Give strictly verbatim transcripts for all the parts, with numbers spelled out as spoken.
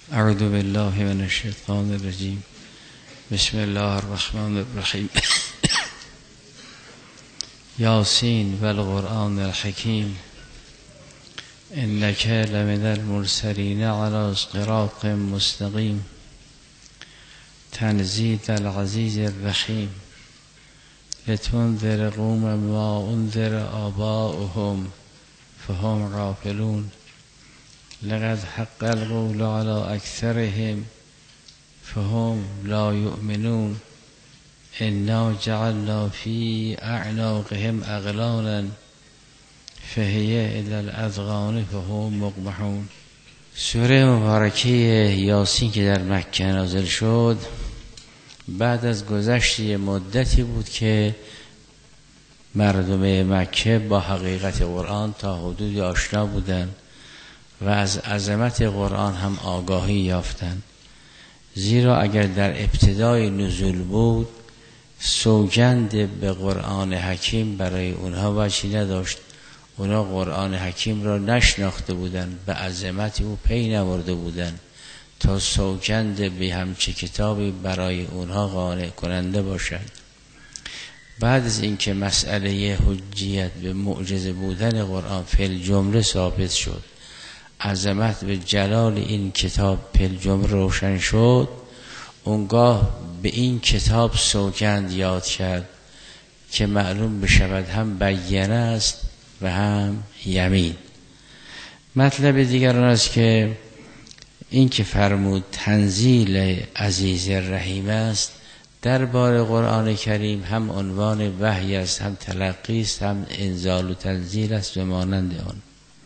اعوذ بالله من الشیطان الرجیم. بسم الله الرحمن الرحیم. یاسین و القرآن الحکیم انک لمن المرسلین علی صراط مستقیم تنزیل العزیز الرحیم لتنذر قوما ما انذر آباؤهم فهم غافلون لقد حق القول على اکثرهم فهم لا یؤمنون انا جعلنا فی اعناقهم اغلالا فهی الی الاذقان فهم مقمحون. سوره مبارکه یاسین که در مکه نازل شد بعد از گذشت مدتی بود که مردم مکه با حقیقت قرآن تا حدودی آشنا بودند و از عظمت قرآن هم آگاهی یافتند. زیرا اگر در ابتدای نزول بود سوگند به قرآن حکیم برای اونها وجهی نداشت. اونها قرآن حکیم را نشناخته بودند، به عظمت او پی نبرده بودند تا سوگند به همچه کتابی برای اونها قانع کننده باشد. بعد از اینکه مسئله حجیت به معجزه بودن قرآن فی جمله ثابت شد، عظمت به جلال این کتاب پل جمله روشن شد، اونگاه به این کتاب سوگند یاد کرد که معلوم بشود هم بیانه است و هم یمین. مطلب دیگر آن است که این که فرمود تنزیل عزیز رحیم است، درباره قرآن کریم هم عنوان وحی است، هم تلقی است، هم انزال و تنزیل است و مانند آن.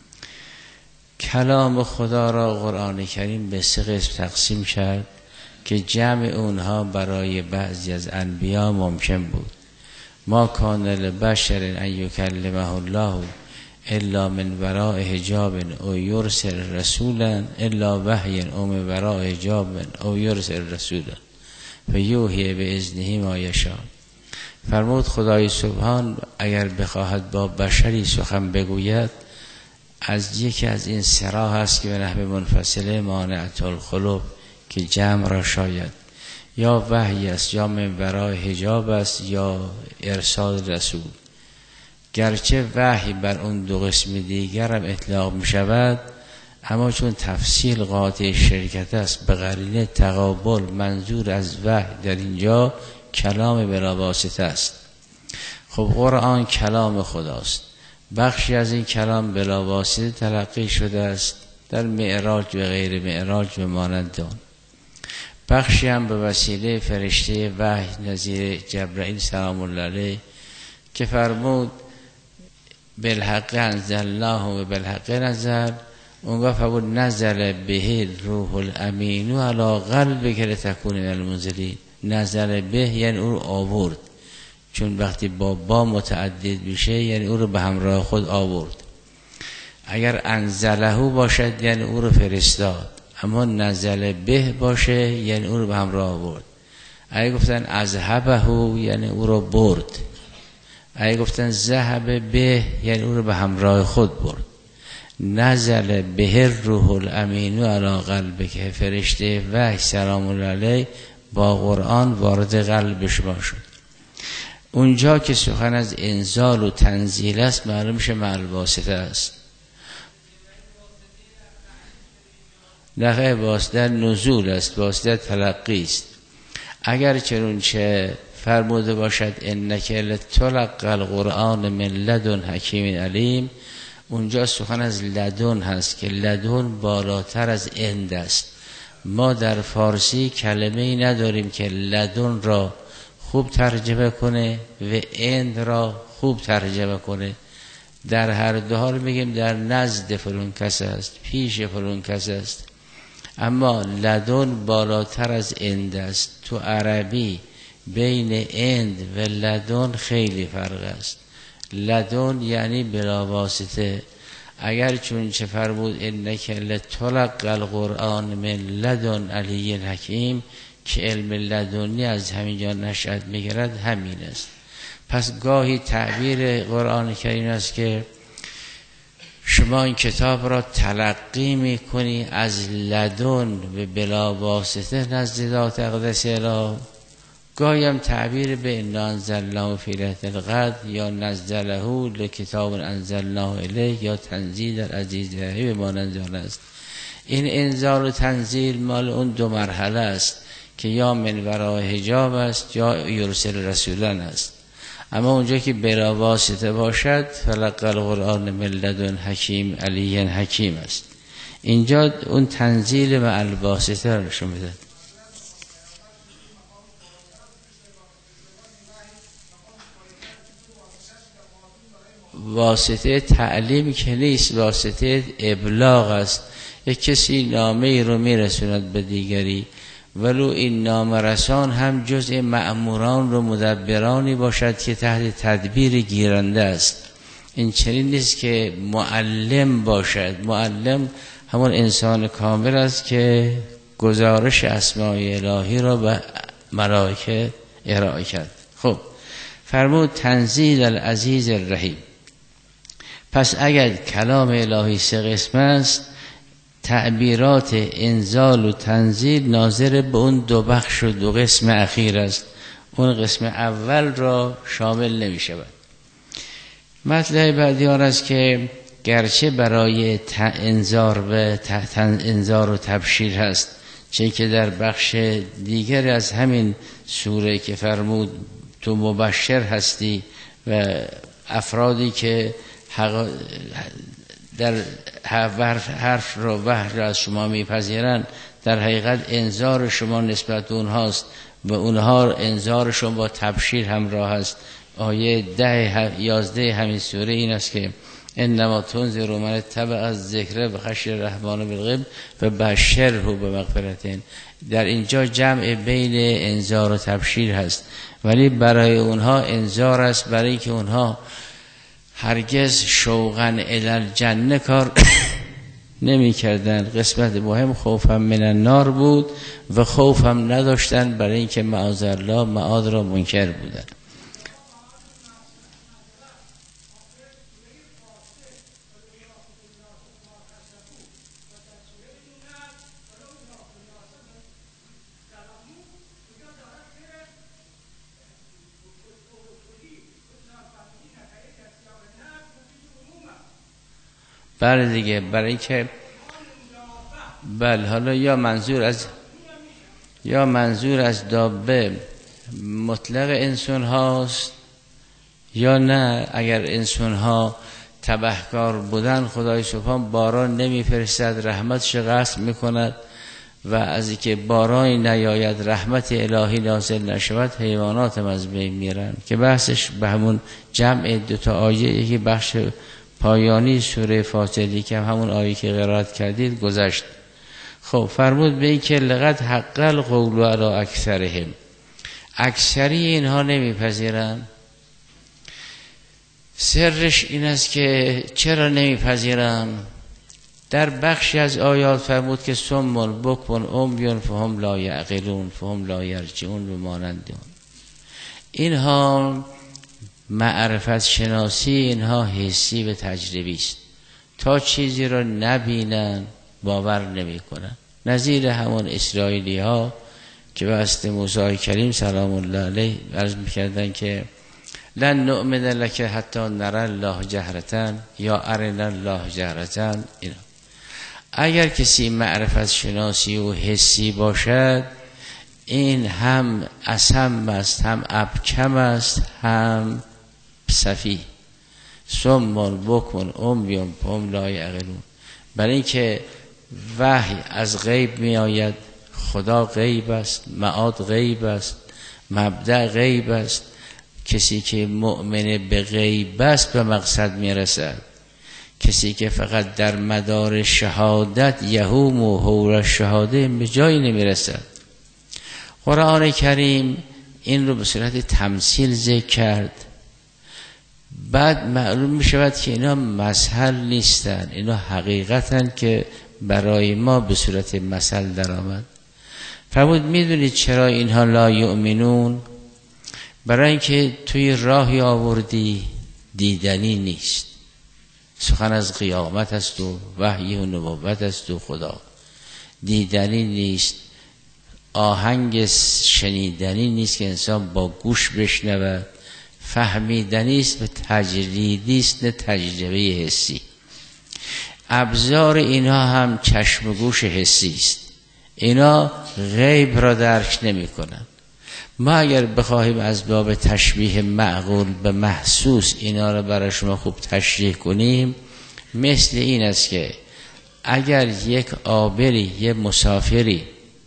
کلام خدا را قرآن کریم به سه قسم تقسیم کرد که جمع اونها برای بعضی از انبیا ممکن بود. ما کان لبشر ان یکلمه الله الا من وراء حجاب او یرسل رسولا الا وحی او من وراء حجاب او یرسل رسولا فیوحی باذنه ما یشاء. فرمود خدای سبحان اگر بخواهد با بشری سخن بگوید از یکی از این سرا هست که به نحو منفصله مانعت القلوب که جمع را شاید، یا وحی است، یا من ورای حجاب است، یا ارسال رسول. گرچه وحی بر اون دو قسم دیگر هم اطلاق می شود، اما چون تفصیل قاطع شرکت است به قرینه تقابل، منظور از وحی در اینجا کلام بلا واسطه است. خب قرآن کلام خداست، بخشی از این کلام بلا واسطه تلقی شده است در معراج و غیر معراج و مانند آن. بخشی هم به وسیله فرشته وحی نظیر جبرائیل سلام الله علیه که فرمود بالحق انزلناه و بالحق نزل، اونگاه فرمود نزل به روح الامین علی قلبک لتکون من المنزلین. نزل به یعنی او رو آورد، چون وقتی با با متعدد میشه یعنی او رو به همراه خود آورد. اگر انزله باشد یعنی او رو فرستاد، اما نزل به باشه یعنی او رو به همراه آورد. اگه گفتن اذهبه یعنی او رو برد، اگه گفتن ذهب به یعنی او رو به همراه خود برد. نزل به روح الامین علی قلبک، فرشته وحی سلام الله علیه با قرآن وارد قلب شما شد. اونجا که سخن از انزال و تنزیل است معلوم میشه مع الواسطه است. نه واسطه نزول است، واسطه تلقی است. اگر چنانچه فرموده باشد انک لتلقی القرآن من لدن حکیم علیم، اونجا سخن از لدن هست که لدن بالاتر از اند است. ما در فارسی کلمه ای نداریم که لدن را خوب ترجمه کنه و اند را خوب ترجمه کنه. در هر دو حال میگیم در نزد فلان کس است، پیش فلان کس است. اما لدن بالاتر از اند است. تو عربی بین اند و لدن خیلی فرق است. لدن یعنی بلا واسطه. اگر چون چه فرمود انک لتلقی القرآن من لدن علی حکیم که علم لدنی از همینجا نشأت میگیرد، همین است. پس گاهی تعبیر قرآن کریم است که شما این کتاب را تلقی میکنی از لدن به بلا واسطه نزد ذات اقدس اله. گاهی تعبیر به انا انزلناه فی لیلة القدر یا نزله لکتاب انزلناه الیه یا تنزیل العزیز الرحیم ما نزل است. این انزال و تنزیل مال اون دو مرحله است که یا من وراء حجاب است یا یرسل رسولان است. اما اونجا که بلا واسطه باشد فلقى القرآن من لدن حکیم علی حکیم است. اینجا اون تنزیل مع الواسطه رو نشون میده. واسطه تعلیم که نیست، واسطه ابلاغ است. یک کسی نامه رو میرسوند به دیگری، ولو این نامه رسان هم جزء مأموران و مدبرانی باشد که تحت تدبیر گیرنده است. این چنین نیست که معلم باشد. معلم همون انسان کامل است که گزارش اسماء الهی را به ملائکه ارائه کرد. خب فرمود تنزیل العزیز الرحیم. پس اگر کلام الهی سه قسم است، تعبیرات انزال و تنزیل ناظر به اون دو بخش و دو قسم اخیر است. اون قسم اول را شامل نمی شود. مطلب بعدی آن است که گرچه برای انذار و انذار و تبشیر هست، چه که در بخش دیگر از همین سوره که فرمود تو مبشر هستی و افرادی که حق در حرف رو وحی رو از شما میپذیرند در حقیقت انذار شما نسبت به اونهاست و اونها انذارشون با تبشیر همراه است. آیه ده یازده همین سوره این است که انما تنذر من اتبع از ذکر و خشی الرحمن بالغیب و بشره بمغفرة. در اینجا جمع بین انذار و تبشیر هست، ولی برای اونها انذار است، برای که اونها هرگز شوقاً الی الجنه کار نمی کردن. قسمت مهم خوفم من النار بود و خوفم نداشتن برای اینکه معاذالله معاد را منکر بودن. بله دیگه، برای که بله حالا یا منظور از یا منظور از دابه مطلق انسان هاست یا نه. اگر انسان ها تبهکار بودن خدای سبحان باران نمیفرستد، رحمتش قصد میکند و از اینکه بارانی نیاید رحمت الهی نازل نشود حیوانات هم از بین میرن که بحثش به همون جمع دوتا آیه یکی بخش پایانی سوره فاطری که همون آیه که قرائت کردید گذشت. خب فرمود به این که لقد حق القول علی اکثرهم، اکثری اینها نمیپذیرن. سرش این است که چرا نمیپذیرن؟ در بخشی از آیات فرمود که صم بکم عمی فهم لا یعقلون فهم لا یرجعون و مانند اون. اینها معرفت شناسی اینها حسی و تجربی است. تا چیزی را نبینن باور نمی کنن. نظیر همون اسرائیلی ها که واسط موسی کریم سلام الله علیه عرض میکردن که لن نؤمن لک حتی نری الله جهرة یا ارنا الله جهرة. اینا اگر کسی معرفت شناسی و حسی باشد این هم اصم است، هم ابکم است، هم صفی. صم بکم عمی فهم لا یعقلون. برای اینکه وحی از غیب می آید، خدا غیب است، معاد غیب است، مبدأ غیب است. کسی که مؤمن به غیب است به مقصد می رسد. کسی که فقط در مدار شهادت یهوم و حول شهاده به جایی نمی رسد. قرآن کریم این رو به صورت تمثیل ذکر کرد. بعد معلوم می شود که اینا مثل نیستن، اینا حقیقتن که برای ما به صورت مثل در آمد. فرمود میدونید چرا اینها لا یؤمنون؟ برای اینکه توی راهی آوردی دیدنی نیست. سخن از قیامت است و وحی و نبوت است و خدا. دیدنی نیست، آهنگ شنیدنی نیست که انسان با گوش بشنود، فهمیدنی است و تجریدی است نه تجربه حسی. ابزار اینا هم چشم و گوش حسی است، اینا غیب را درک نمی کنند. ما اگر بخواهیم از باب تشبیه معقول به محسوس اینا را برای شما خوب تشریح کنیم، مثل این است که اگر یک عابری، یک مسافری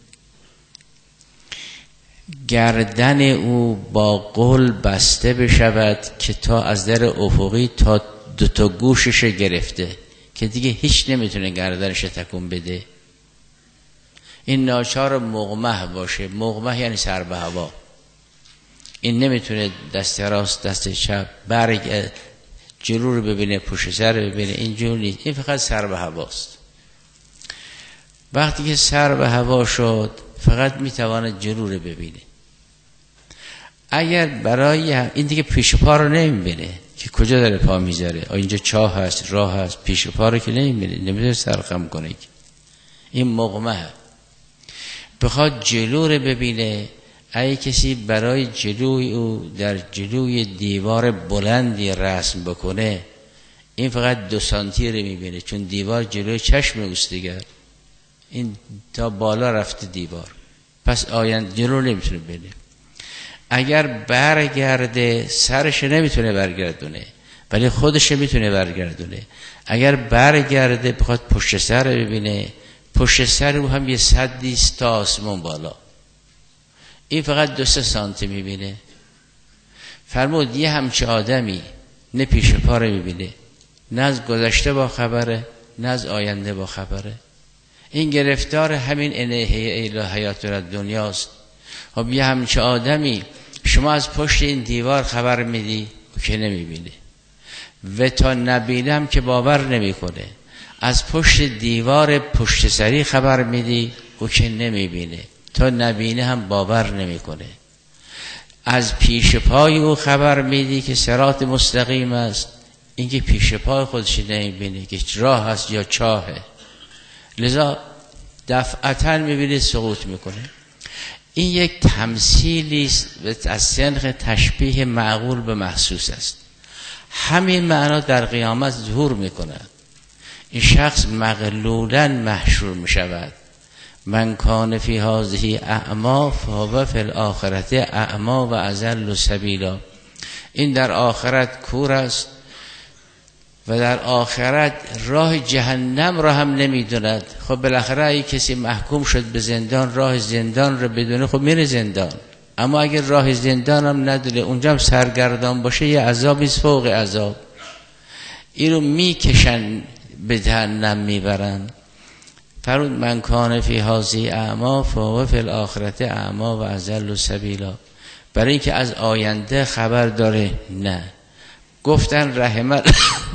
گردن او با قل بسته بشود که تا از در افقی تا دو تا گوشش گرفته که دیگه هیچ نمیتونه گردنش تکون بده، این ناچار مغمه باشه. مغمه یعنی سر به هوا، این نمیتونه دست راست دست چپ برگ جلو رو ببینه، پشت سر رو ببینه، اینجور نیست، این فقط سر به هواست. وقتی که سر به هوا شد فقط میتواند جلو رو ببینه. اگر برای این دیگه پیش پا رو نمیبینه که کجا داره پا میذاره، اینجا چاه هست، راه هست، پیش پا رو که نمیبینه، نمیتونه سرخم کنه که. این مغمه بخواد جلو رو ببینه. اگه کسی برای جلوی او در جلوی دیوار بلندی رسم بکنه، این فقط دو سانتی رو میبینه، چون دیوار جلوی چشم اوست دیگر، این تا بالا رفته دیوار، پس آینده جلو نمیتونه ببینه. اگر برگرده سرش نمیتونه برگردونه ولی خودش میتونه برگردونه. اگر برگرده بخواد پشت سر رو ببینه، پشت سر او هم یه سدی است تا آسمون بالا، این فقط دو سه سانتی میبینه. فرمود یه همچه آدمی نه پیش پا رو میبینه، نه از گذشته با خبره، نه از آینده با خبره. این گرفتار همین انه حیات را دنیاست. خب یه همچه آدمی شما از پشت این دیوار خبر میدی که نمیبینه و تا نبینم که باور نمیکنه. از پشت دیوار پشت سری خبر میدی او که نمیبینه، تا نبینه هم باور نمیکنه. از پیش پای او خبر میدی که صراط مستقیم است، این که پیش پای خودش نمیبینه که راه است یا چاهه، لذا دفعتاً میبینه سقوط میکنه. این یک تمثیلی است از سنخ تشبیه معقول به محسوس است. همین معنا در قیامت ظهور میکنه. این شخص مغلولاً محشور میشود. من کان فی هذه اعما فهو فی الاخرة اعما و اضل سبیلا. این در آخرت کور است و در آخرت راه جهنم را هم نمیدوند. خب بالاخره اگه کسی محکوم شد به زندان، راه زندان را بدونه خب میره زندان، اما اگر راه زندان هم ندونه، اونجا هم سرگردان باشه، یه عذابی فوق عذاب، این رو میکشن به جهنم میبرن. فرود من کان فی هذه اعما فهو فی الاخرة اعما و اضل سبیلا. برای اینکه از آینده خبر داره نه. گفتن رحم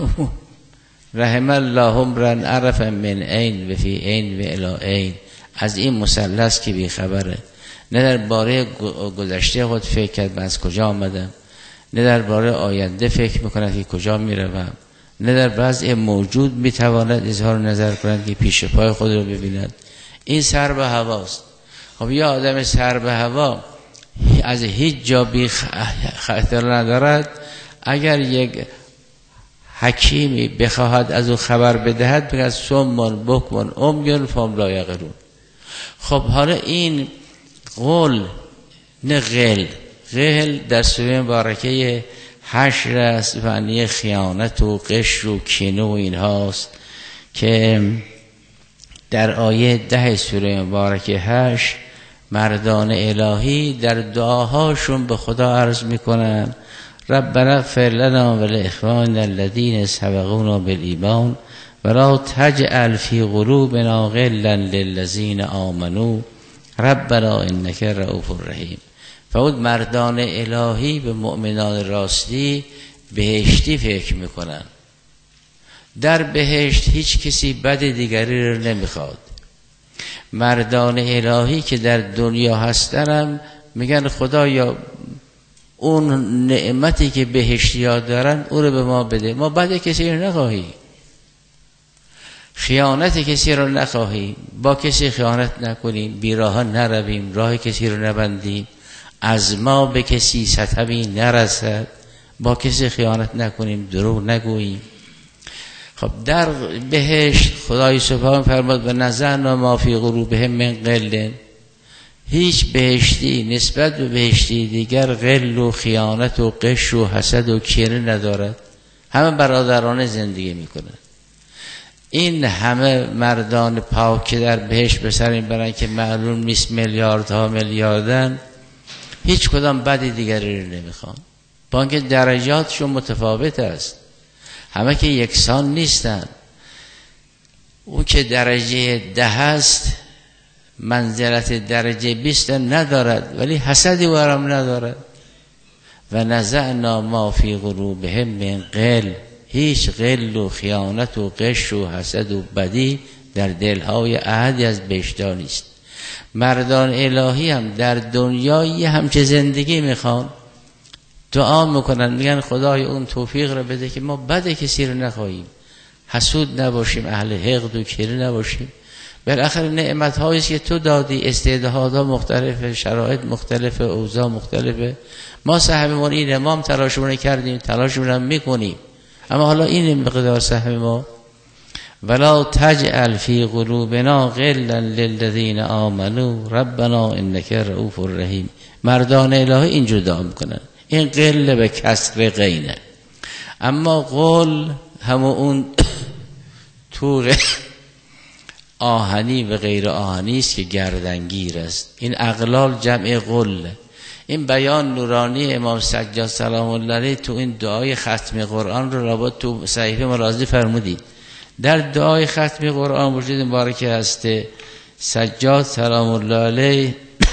رحم الله امرن عرف من عین و فی عین و الی عین، از این مثلث که بی خبره، نه در باره گذشته خود فکر کرد من از کجا آمدم، نه در باره آینده فکر میکند که کجا میروم، نه در وضع موجود میتواند اظهار نظر کند که پیش پای خود رو ببیند. این سر به هواست. خب یه آدم سر به هوا از هیچ جا بی خطر ندارد، اگر یک حکیمی بخواهد از او خبر بدهد بگه سمون بکمون امیون فهم لا یعقلون. خب حالا این قول نه غل، غل در سوره مبارکه حشر است، معنی خیانت و غش و کینه و این هاست که در آیه ده سوره مبارکه حشر مردان الهی در دعاهاشون به خدا عرض میکنن ربنا اغفر لنا ولاخواننا الذين سبقونا بالایمان ولا تجعل في قلوبنا غلا للذين آمنوا ربنا انك رؤوف رحیم. فاود مردان الهی به مؤمنان راستی بهشتی فکر میکنن. در بهشت هیچ کسی بد دیگری رو نمیخواد. مردان الهی که در دنیا هستنم میگن خدایا اون نعمتی که بهشتی ها دارن او رو به ما بده، ما بد کسی رو نخواهی. خیانت کسی رو نخواهیم، با کسی خیانت نکنیم، بیراه نرویم، راه کسی رو نبندیم، از ما به کسی ستمی نرسد، با کسی خیانت نکنیم، دروغ نگوییم. خب در بهشت خدای سبحان فرمود و نزعنا ما فی قلوبهم من غل، هیچ بهشتی نسبت به بهشتی دیگر غل و خیانت و غش و حسد و کینه ندارد، همه برادرانه زندگی میکنن. این همه مردان پاک که در بهشت به سر میبرن که معلوم نیست میلیاردها میلیاردن، هیچ کدام بدی دیگری رو نمیخوان، با اینکه درجاتشون متفاوت است، همه که یکسان نیستن. او که درجه ده است منزلت درجه بیست ندارد، ولی حسدی و هم ندارد. و نزعنا ما فی قلوبهم من غل، هیچ غل و خیانت و غش و حسد و بدی در دلهای احدی از بهشتی‌ها نیست. مردان الهی هم در دنیایی همچه زندگی میخوان، دعا میکنن، میگن خدای اون توفیق رو بده که ما بد کسی رو نخواهیم، حسود نباشیم، اهل حقد و کینه نباشیم. بالاخره نعمت هایی که تو دادی، استعدادها مختلفه، شرایط مختلفه، اوضاع مختلفه، ما سهممون اینه، ما هم تلاشمون کردیم، تلاشمون هم میکنیم، اما حالا این مقدار سهم ما. ولا تجعل فی قلوبنا غلا للذین آمنوا ربنا انک رؤوف رحیم. مردان الهی اینجور دعا میکنن، این قل به کسر غینه. اما قل همون اون توغ آهنی و غیر آهنی است که گردنگیر است. این اغلال جمع قل. این بیان نورانی امام سجاد سلام الله علیه تو این دعای ختم قرآن رو رابط تو صحیفه مرازی فرمودید. در دعای ختم قرآن وجود مبارکه هست سجاد سلام الله علیه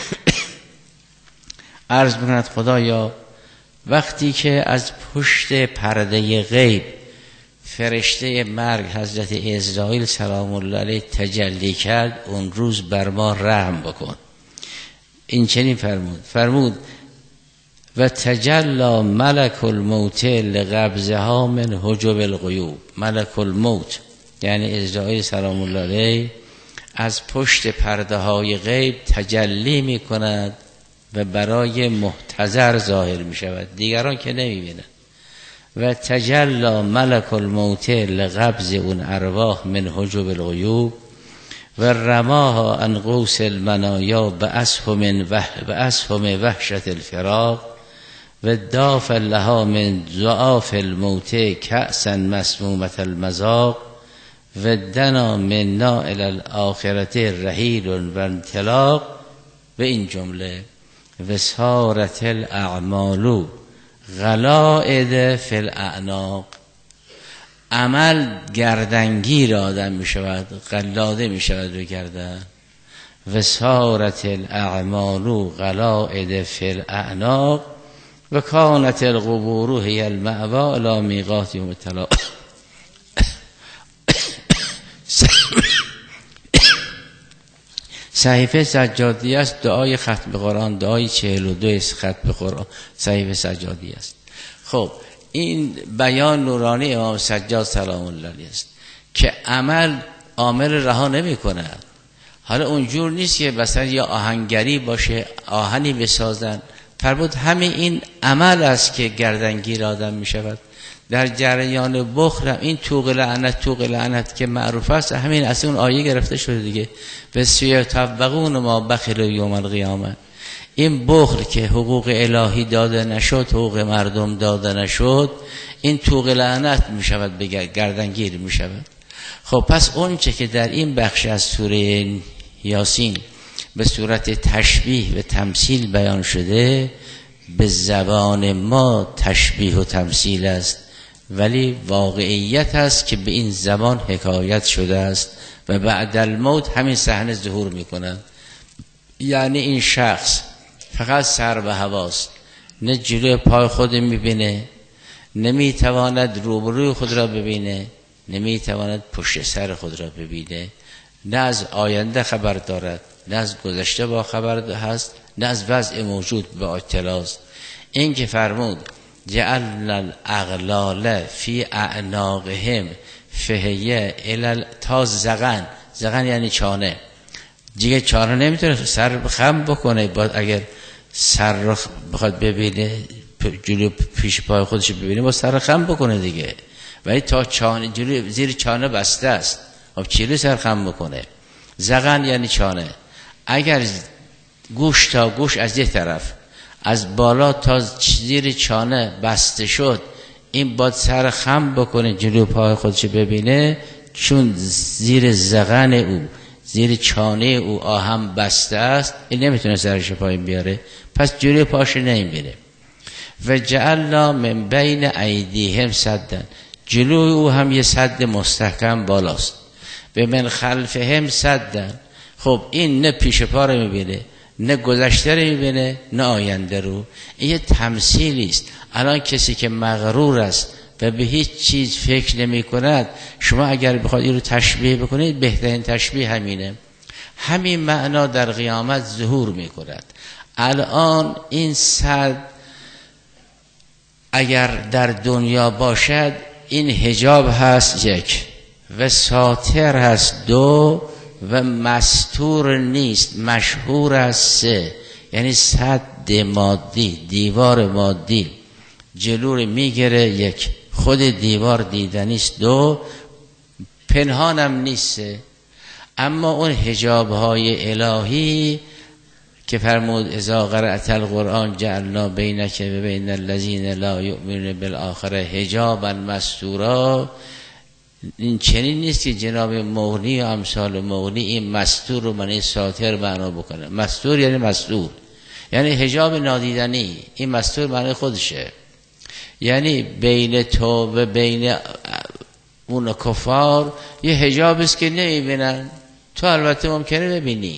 عرض میکند خدایا وقتی که از پشت پرده غیب فرشته مرگ حضرت اسرائیل سلام الله علیه تجلی کرد، اون روز بر ما رحم بکن. این چنین فرمود فرمود و تجلی ملک الموت لقبضها من حجب الغیوب. ملک الموت یعنی اسرائیل سلام الله علیه از پشت پرده های غیب تجلی می کند و برای محتضر ظاهر می شود، دیگران که نمی بینند. و تجلی ملک الموت لقبض اون ارواح من حجب الغیوب و رماها عن قوس المنایا بأسهم بأسهم وحشت الفراق و داف لها من ضعاف الموت کأسا مسمومة المذاق و دنا منا الی الاخرة رحیل و انطلاق. و این جمله و صارت الاعمال غلائد فی الاعناق، عمل گردنگیر آدم می شود، قلاده می شود به گردن. و صارت الاعمال غلائد فی الاعناق و کانت القبور هی المأوى الی میقات یوم التلاق. صحیفه سجادی است، دعای ختم قرآن، دعای چهل و دو ختم قرآن صحیفه سجادی است. خب این بیان نورانی امام سجاد سلام الله علیه است که عمل عامل رها نمی کند. حالا اونجور نیست که مثلا یا آهنگری باشه آهنی بسازن، فرمود همین این عمل است که گردنگیر آدم می شود. در جریان بخل این توق لعنت توق لعنت که معروف است، همین از اون آیه گرفته شده دیگه، و سیطبقون ما بخل یوم القیامه. این بخل که حقوق الهی داده نشد، حقوق مردم داده نشد، این توق لعنت می شود، بگه گردنگیر می شود. خب پس اون چه که در این بخش از سوره یاسین به صورت تشبیه و تمثیل بیان شده، به زبان ما تشبیه و تمثیل است، ولی واقعیت است که به این زبان حکایت شده است و بعد الموت همین صحنه ظهور میکنند. یعنی این شخص فقط سر به هواست، نه جلوی پای خود میبینه، نمیتواند روبروی خود را ببینه، نمیتواند پشت سر خود را ببینه، نه از آینده خبر دارد، نه از گذشته با خبر هست، نه از وضع موجود با اطلاع است. این که فرمود جعلنا الاغلال فی اعناقهم فهیه الال تا زغن. زغن یعنی چانه. دیگه چانه نمیتونه سر خم بکنه. باید اگر سر رو بخواد ببینه جلو پیش پای خودش ببینه با سر خم بکنه دیگه. ولی تا چانه جلو زیر چانه بسته است. خب چیلی سر خم بکنه؟ زغن یعنی چانه. اگر گوش تا گوش از یه طرف از بالا تا زیر چانه بسته شد، این باید سر خم بکنه جلو پای خودش ببینه، چون زیر زغن او زیر چانه او آهم بسته است، این نمیتونه سرش پایین بیاره، پس جلو پاش نمیبینه. و جعلنا من بین ایدیهم سدا، جلو او هم یه سد مستحکم بالاست. به من خلفهم سدا، خب این نه پیش پا رو میبینه، نه گذشته رو میبینه، نه آینده رو. این یه تمثیلی است. الان کسی که مغرور است و به هیچ چیز فکر نمی کند، شما اگر بخواد این رو تشبیه بکنید، بهترین تشبیه همینه. همین معنا در قیامت ظهور می کند. الان این سد اگر در دنیا باشد، این حجاب هست یک، و ساتر هست دو، و مستور نیست، مشهور است سه. یعنی سد مادی، دیوار مادی جلو میگیره یک، خود دیوار دیدنیست دو، پنهانم نیست. اما اون حجاب های الهی که فرمود اذا قرأت القرآن جعلنا بینک و بین الذین لا یؤمنون بالآخره حجابا مستورا، این چنین نیست که جناب مغنی و امثال مغنی این مستور رو معنی ساتر معنا بکنه. مستور یعنی مستور، یعنی حجاب نادیدنی. این مستور معنی خودشه، یعنی بین تو و بین اون کفار یه حجاب است که نمیبینن، تو البته ممکنه ببینی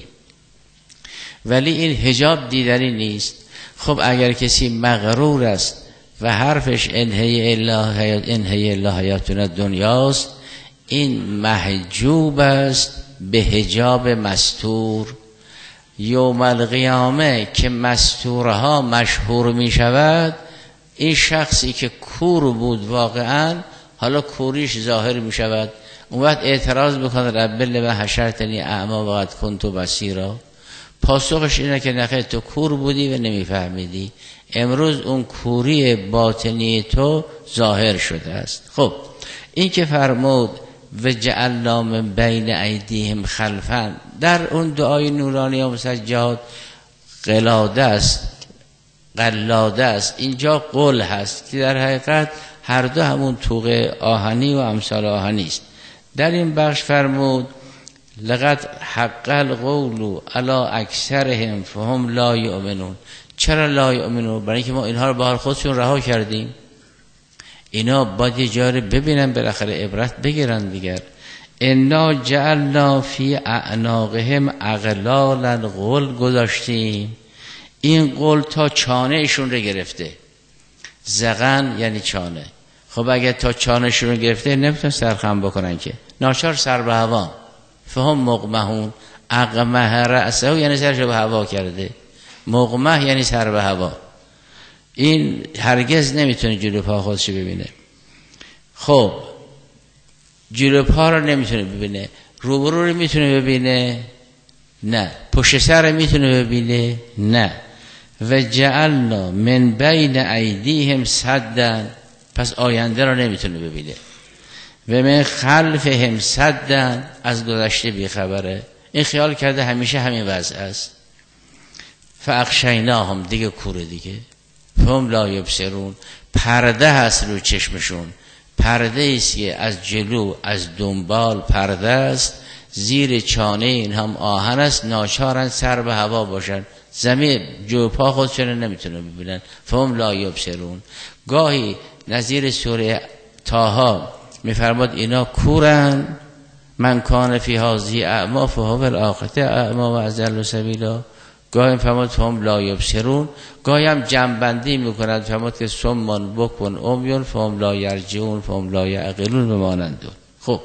ولی این حجاب دیدنی نیست. خب اگر کسی مغرور است و حرفش انهی الله حیات انهی الله حیاتنا دنیاست، این محجوب است به حجاب مستور. یوم القیامه که مستورها مشهور می شود، این شخصی که کور بود واقعا حالا کوریش ظاهر می شود. اون وقت اعتراض بکنه رب لما حشرتنی اعمی وقد کنت بصیرا، پاسخش اینه که نخیر تو کور بودی و نمیفهمیدی، امروز اون کوری باطنی تو ظاهر شده است. خب این که فرمود و جعلنا من بین ایدیهم خلفا، در اون دعای نورانی و مسجاد قلاده است، قلاده است، اینجا قل هست که در حقیقت هر دو همون توق آهنی و امثال آهنی است. در این بخش فرمود لقد حق القول علی اکثرهم فهم لا یؤمنون. چرا لا یؤمنون؟ برای اینکه ما اینها رو به حال خودشون رها کردیم. اینا باید یه جا رو ببینن، بالاخره عبرت بگیرن دیگر. انا جعلنا فی اعناقهم اغلالا، غل گذاشتیم. این غل تا چانه ایشون رو گرفته. زغن یعنی چانه. خب اگه تا چانه ایشون رو گرفته نمیتونن سرخم بکنن که، ناچار سر به هوا. فهم مقمحون، اقمه رأسه یعنی سرش به هوا کرده، مقمح یعنی سر به هوا. این هرگز نمیتونه جلو پا خودش ببینه. خب جلو پا رو نمیتونه ببینه، روبرو رو میتونه ببینه؟ نه. پشت سر رو میتونه ببینه؟ نه. و جعلنا من بین ایدیهم سدا، پس آینده رو نمیتونه ببینه. و من خلفهم سدا، از گذشته بیخبره. این خیال کرده همیشه همین وضع است. فاغشیناهم، دیگه کوره دیگه. فهم لا یبصرون، پرده هست رو چشمشون، پرده است که از جلو از دنبال پرده است، زیر چانه این هم آهن است، ناچارن سر به هوا باشن، زمین جو پا خودشون نمیتونه ببینن. فهم لا یبصرون. گاهی نظیر سوره طه میفرماد اینا کورن، من کان فی هذه اعمی فهو الاخرة اعمی و اضل سبیلا. گاهی میفرماد فهم لا یبصرون، گاهی هم جمع‌بندی میکند فرمود که سمون بکن امیون فهم لا یرجعون فهم لا یعقلون بمانند. خب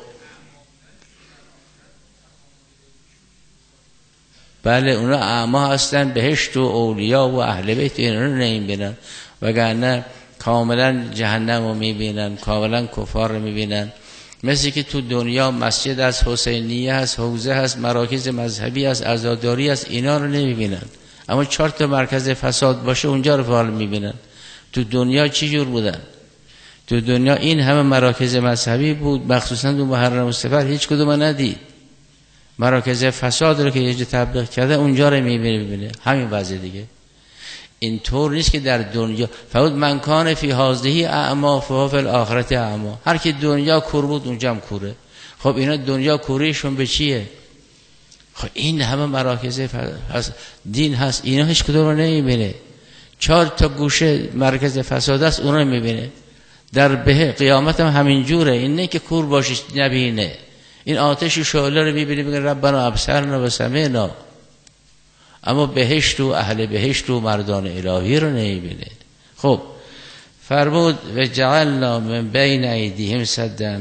بله اونا اعمی هستن، بهشت و اولیا و اهل بیت اینا رو نمیبینن، وگرنه کاملا جهنم رو میبینن، کاملا کفار رو میبینن. مثل که تو دنیا مسجد هست، حسینیه هست، حوزه هست، مراکز مذهبی هست، عزاداری هست، اینا رو نمیبینن. اما چهار تا مرکز فساد باشه اونجا رو فعال میبینن. تو دنیا چی جور بودن؟ تو دنیا این همه مراکز مذهبی بود، مخصوصا تو محرم و سفر هیچ کدوم ندید. مراکز فساد رو که یه جا تبلیغ کرده اونجا رو میبینه میبینه همین وضع دیگه. این طور نیست که در دنیا فقط من کان فی هذه اعما فهو فی الاخرة اعما. هر کی دنیا کور بود اونجا هم کوره. خب اینا دنیا کوریشون به چیه؟ خب این همه مراکز هست، دین هست، اینا هیچ کدوم رو نمیبینه. چهار تا گوشه مرکز فساد است اون رو میبینه. در به قیامت هم همین جوره. این نه که کور باشی نبینه. این آتش و شعله رو میبینی میگه ربنا ابصرنا و سمعنا، اما بهشت و اهل بهشت و مردان الهی رو نمیبینه. خب فرمود و جعلنا من بین ایدیهم سدا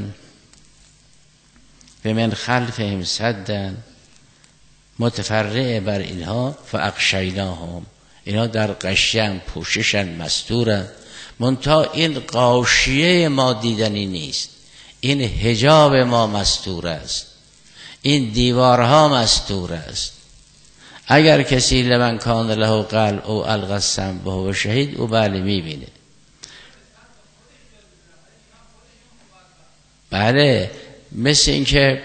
و من خلفهم سدا، متفرع بر اینها فاغشیناهم، اینا در غشیان پوششن مستورن. منتها این غاشیه ما دیدنی نیست، این حجاب ما مستور است، این دیوارها مستور است. اگر کسی لمن کان له قلب او القى السمع وهو شهید او بله میبینه. بله مثل این که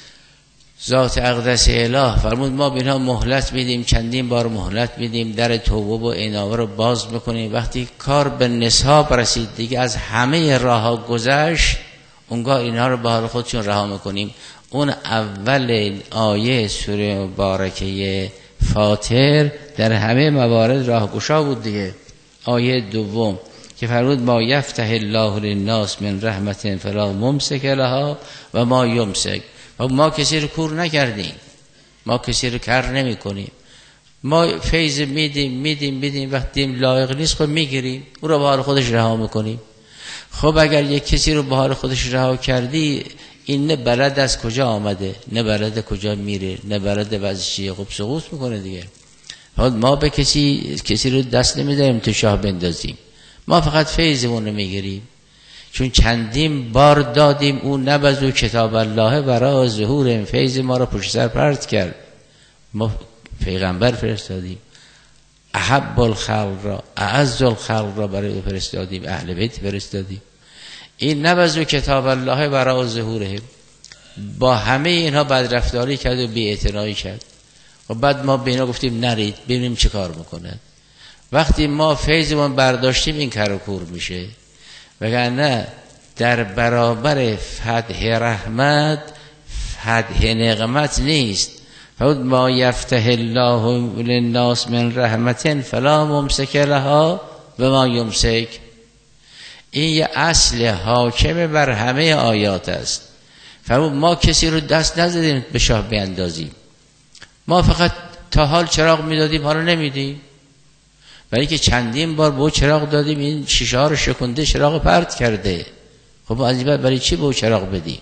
ذات اقدس اله فرمود ما به اینها مهلت میدیم، چندین بار مهلت میدیم، در توبه و انابه رو باز میکنیم. وقتی کار به نصاب رسید دیگه از همه راه ها گذشت، اونگاه اینها رو به حال خودشون رها میکنیم. اون اول آیه سوره مبارکه فاطر در همه موارد راهگشا بود دیگه. آیه دوم که فرمود ما یفتح الله للناس من رحمت فلا ممسک لها و ما یمسک. و ما کسی رو کور نکردیم، ما کسی رو کر نمی کنیم. ما فیض میدیم میدیم میدیم، وقتی لایق نیست خب میگیریم، او رو به حال خودش رها میکنیم. خب اگر یک کسی رو به حال خودش رها کردی، این نه بلد از کجا آمده، نه بلد کجا میره، نه بلد وضعیه، خب سقوط میکنه دیگه. ما به کسی کسی رو دست نمیداریم تو شاه بندازیم، ما فقط فیضمون رو میگیریم. چون چندین بار دادیم، اون نبذو کتاب الله برای ظهور این فیض ما رو پشت سر پرت کرد. ما پیغمبر فرستادیم، احب الخلق را اعز الخلق را برای او فرستادیم، اهل بیت فرستادیم. این نبذو کتاب الله برای ظهوره، با همه اینها بدرفتاری کرد و بی‌اعتنایی کرد. و بعد ما به اینا گفتیم نرید ببینیم چه کار میکنه. وقتی ما فیضمون برداشتیم این کار و کور میشه. وگرنه در برابر فتح رحمت فتح نقمت نیست. فقط ما یفتح الله للناس من رحمت فلا ممسک لها و ما یمسک. این یه اصل حاکم بر همه آیات است. فقط ما کسی رو دست نزدیم به شاه بیندازیم، ما فقط تا حال چراغ میدادیم، حالا نمیدیم. برای که چندین بار به چراغ دادیم، این شیشه ها رو شکنده، چراغ پرت کرده. خب از این بعد برای چی به چراغ بدیم؟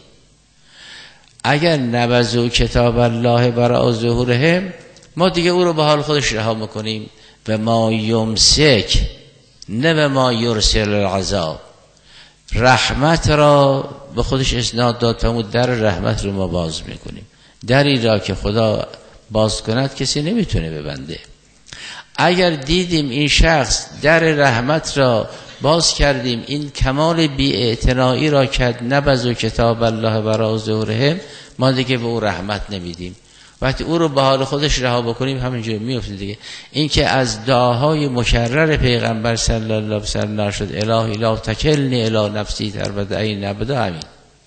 اگر نبذو کتاب الله برای ظهورهم، ما دیگه او رو به حال خودش رها میکنیم. و ما یمسک نه و ما یرسل العذاب. رحمت را به خودش اسناد داد، فرمود در رحمت رو ما باز میکنیم. دری را که خدا باز کند کسی نمیتونه ببنده. اگر دیدیم این شخص در رحمت را باز کردیم، این کمال بی‌اعتنایی را کرد، نبذو کتاب الله برای ظهورهم، ما دیگه به او رحمت نمیدیم. وقتی او رو به حال خودش رها بکنیم همینجوری میفته دیگه. این که از دعاهای مکرر پیغمبر صلی الله علیه و سلم شد الهی لا تکلنی الی نفسی طرفت عین ابدا. همین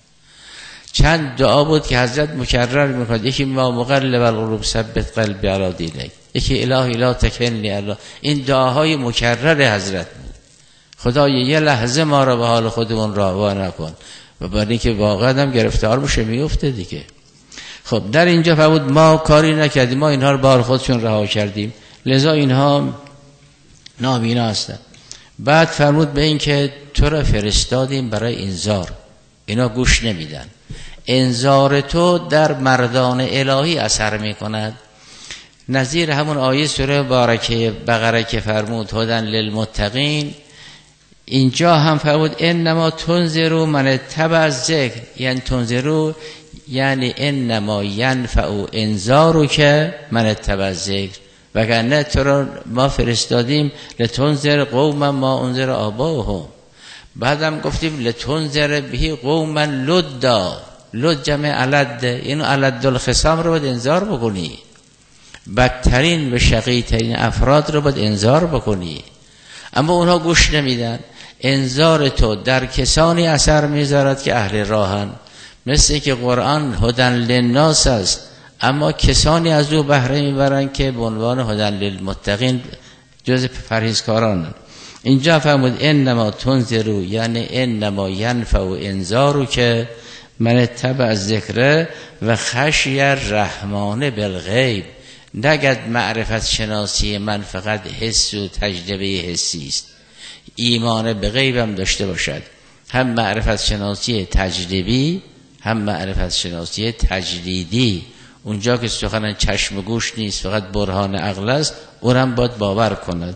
چند دعا بود که حضرت مکرر میکنه. یکی ما مقلب القلوب ثبت قلبی علی دینک، یکی الهی لا تکلنی الی. این دعاهای مکرر حضرت بود. خدای یه لحظه ما رو به حال خودمون رها نکن. و برای اینکه واقعا هم گرفتار میشه میفته دیگه. خب در اینجا فرمود ما کاری نکردیم، ما اینها رو به حال خودشون رها کردیم، لذا اینها نابینا هستند. بعد فرمود به این که تو را فرستادیم برای انذار، اینا گوش نمیدن. انذار تو در مردان الهی اثر میکند. نظیر همون آیه سوره مبارکه بقره که فرمود هدن للمتقین، اینجا هم فرمود انما تنذروا من اتبع ذکر، یعنی تنذروا یعنی انما ینفع انذارو که من اتبع ذکر، وگرنه تو را ما فرستادیم لتنذر قوما ما انذر آباؤهم. بعدم گفتیم لتنذر به قوما لدا، لد جمع علد، اینو علد الخصام رو باید انذار بکنی، بدترین و شقی ترین افراد رو باید انذار بکنی، اما اونها گوش نمیدن. انذار تو در کسانی اثر میذارد که اهل راهن، مثل که قرآن هدن للناس است اما کسانی از او بهره میبرن که به عنوان هدن للمتقین جز پرهیزکاران. اینجا فرمود انما تنذروا یعنی انما ینفع انذارو که من اتبع ذکر و خشی الرحمن بالغیب. نگد معرفت شناسی من فقط حس و تجربه حسی است، ایمان به غیب هم داشته باشد، هم معرفت شناسی تجربی هم معرفت شناسی تجریدی. اونجا که سخن چشم و گوش نیست فقط برهان عقل است، اونم باید باور کند.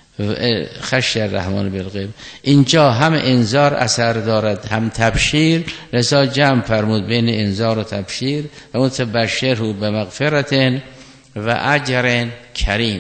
خشی الرحمن بالغیب. اینجا هم انذار اثر دارد هم تبشیر، لذا جمع فرمود بین انذار و تبشیر و متبشره به مغفرت و اجر کریم،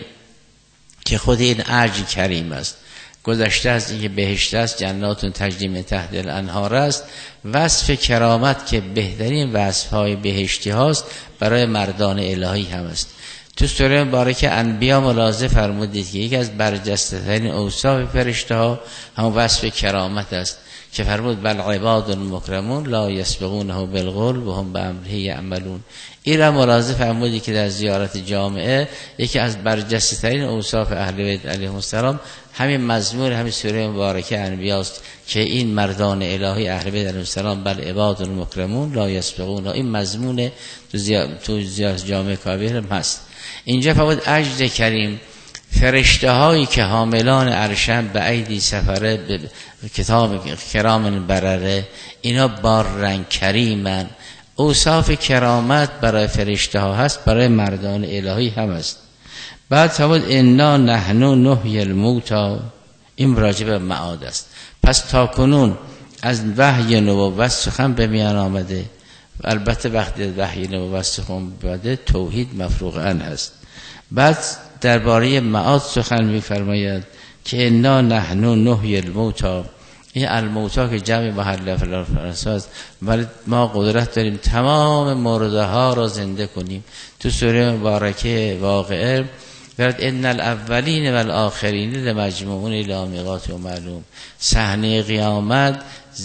که خود این اجر کریم است. گذشته است اینکه بهشت است، جنات تجری من تحت الانهار است. وصف کرامت که بهترین وصفهای بهشتی هاست برای مردان الهی هم است. تو سوره مبارکه انبیا ملاحظه فرمودید که یکی از برجسته ترین اوصاف فرشته ها هم وصف کرامت است که فرمود بل عباد مکرمون لا یسبقونه بالقول و هم بامره یعملون. این را ملاحظه فرمودید که در زیارت جامعه یکی از برجسته ترین اوصاف اهل بیت علیهم السلام همین مضمون همین سوره مبارکه انبیاست که این مردان الهی اهل بیت علیهم السلام بل عباد مکرمون لا یسبقونه، این مضمون تو زیارت تو زیارت جامعه کعبه هم هست. اینجا فرمود اجر کریم، فرشته هایی که حاملان عرشن به ایدی سفره به کتاب کرام برره، اینا بار رنگ کریمن. اوصاف کرامت برای فرشته ها هست، برای مردان الهی هم است. بعد فرمود انا نحن نحیی الموتی، این راجع به معاد است. پس تا کنون از وحی نبوت سخن به میان آمده، البته وقتی وحی نبوت سخن بده توحید مفروغ عن هست. بعد درباره معاد سخن می‌فرماید که انا نحن نحیی الموتی، این الموتی که جمع محل فرانسه است، ولی ما قدرت داریم تمام مرده ها را زنده کنیم. تو سوره مبارکه واقعه فرد ان الاولین و الاخرین لمجموعون الی میقات معلوم، صحنه قیامت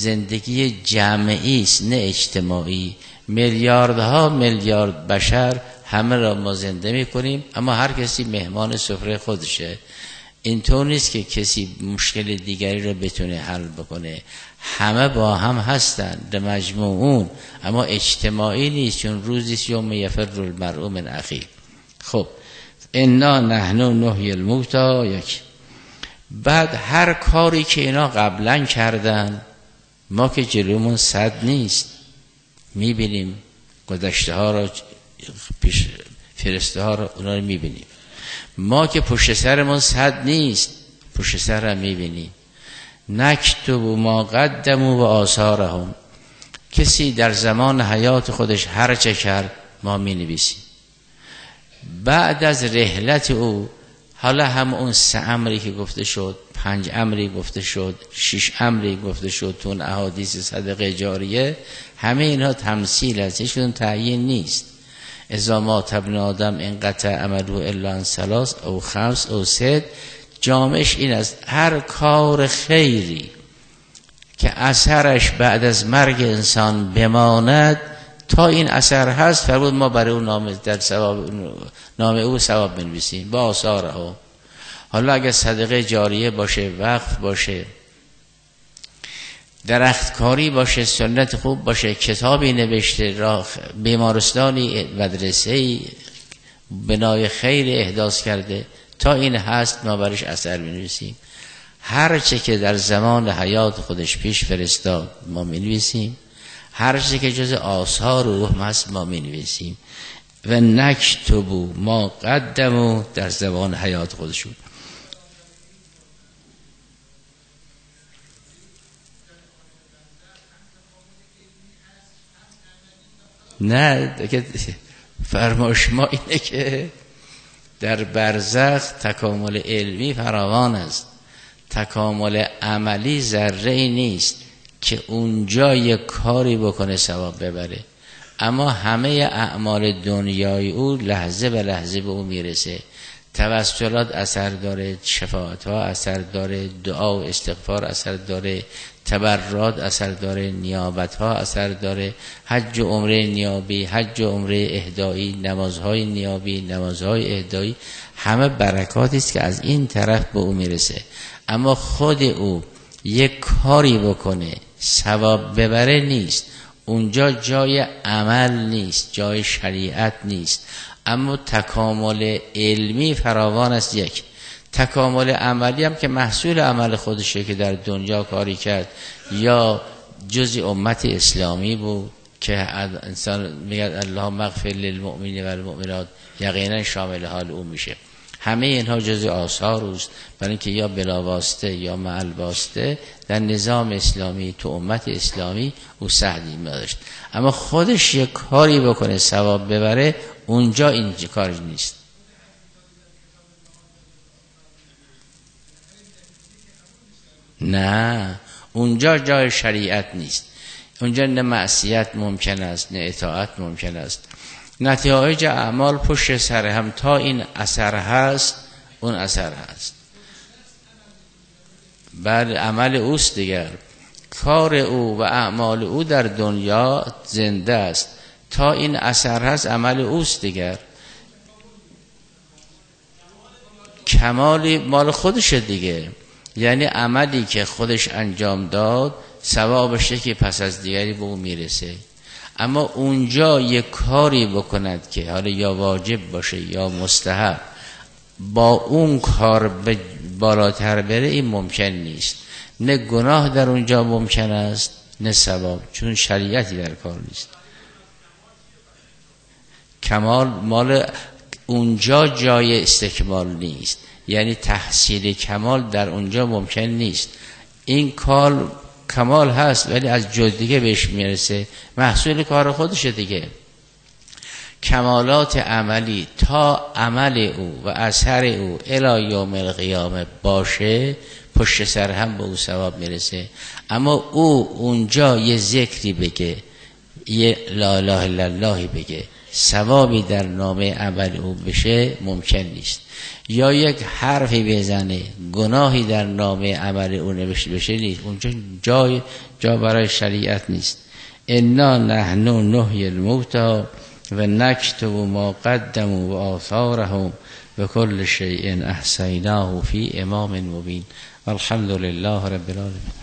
زندگی جمعی است نه اجتماعی. میلیاردها میلیارد بشر همه را ما زنده می کنیم، اما هر کسی مهمان سفره خودشه. اینطور نیست که کسی مشکل دیگری رو بتونه حل بکنه، همه با هم هستن در مجموعون، اما اجتماعی نیست، چون روزیست یوم یفر المرء من اخیه. خب انا نحن نحیی الموتی یک. بعد هر کاری که اینا قبلا کردن ما که جلومون صد نیست، میبینیم گذشته ها را، پیش فرسته ها را اونا رو میبینیم. ما که پشت سرمون صد نیست، پشت سر هم میبینیم. نکتب ما قدموا و آثارهم، کسی در زمان حیات خودش هر چه کرد ما مینویسیم. بعد از رحلت او، حالا هم اون سه امری که گفته شد، پنج امری گفته شد، شش امری گفته شد تو اون احادیث صدقه جاریه، همه اینها تمثیل است، هیچ کدوم تعیین نیست. اذا مات ابن آدم انقطع عمله الا عن ثلاث او خمس او ست. جامعش این است هر کار خیری که اثرش بعد از مرگ انسان بماند، تا این اثر هست فرمود ما برای اون نام در ثواب نام او ثواب بنویسیم با آثارها. حالا اگر صدقه جاریه باشه، وقف باشه، درختکاری باشه، سنت خوب باشه، کتابی نوشته، راه بیمارستانی، مدرسه‌ای، بنای خیر احداث کرده، تا این هست ما برش اثر می‌نویسیم. هر چه که در زمان حیات خودش پیش فرستاد ما می‌نویسیم، هر چه که جز آثار روح هست ما می‌نویسیم. و نکتب ما قدموا در زمان حیات خودشون. نه که فرمایش ما اینه که در برزخ تکامل علمی فراوان است، تکامل عملی ذره ای نیست که اونجا یک کاری بکنه ثواب ببره، اما همه اعمال دنیای او لحظه به لحظه به او میرسه. توسلات اثر داره، شفاعت ها اثر داره، دعا و استغفار اثر داره، تبرات اثر داره، نیابت ها اثر داره، حج و عمره نیابی، حج و عمره اهدایی، نمازهای نیابی، نمازهای اهدایی، همه برکاتی است که از این طرف به او میرسه. اما خود او یک کاری بکنه ثواب ببره نیست، اونجا جای عمل نیست، جای شریعت نیست. اما تکامل علمی فراوان است. یک تکامل عملی هم که محصول عمل خودشه که در دنیا کاری کرد یا جزء امت اسلامی بود که انسان میگه اللهم اغفر للمؤمنین و المؤمنات، یقینا شامل حال او میشه. همه اینها جزء آثار اوست، برای اینکه یا بلا واسطه یا مع الواسطه در نظام اسلامی تو امت اسلامی او سعدی داشت. اما خودش یک کاری بکنه ثواب ببره، اونجا این کار نیست. نه، اونجا جای شریعت نیست، اونجا نه معصیت ممکن است نه اطاعت ممکن است. نتایج اعمال پشت سر هم، تا این اثر هست اون اثر هست، بعد عمل اوست دیگر، کار او و اعمال او در دنیا زنده است، تا این اثر هست عمل اوست دیگر، کمال مال خودشه دیگه. یعنی عملی که خودش انجام داد ثوابش که پس از دیگری به او میرسه. اما اونجا یک کاری بکند که حالا یا واجب باشه یا مستحب، با اون کار بالاتر بره، این ممکن نیست. نه گناه در اونجا ممکن است نه ثواب، چون شریعتی در کار نیست. کمال مال اونجا جای استکمال نیست، یعنی تحصیل کمال در اونجا ممکن نیست. این کار کمال هست ولی از جد دیگه بهش میرسه، محصول کار خودشه دیگه. کمالات عملی تا عمل او و اثر او الی یوم القیامه باشه، پشت سر هم به او ثواب میرسه. اما او اونجا یه ذکری بگه، یه لا اله الا الله بگه، ثوابی در نامه عمل او بشه ممکن نیست. یا یک حرفی بزنه گناهی در نامه عمل او نوشته بشه نیست، اونجا جای جا برای شریعت نیست. انا نحن نحیی الموتی و نکتب ما قدموا و آثارهم و کل شیء احصیناه فی امام مبین. الحمد لله رب العالمین.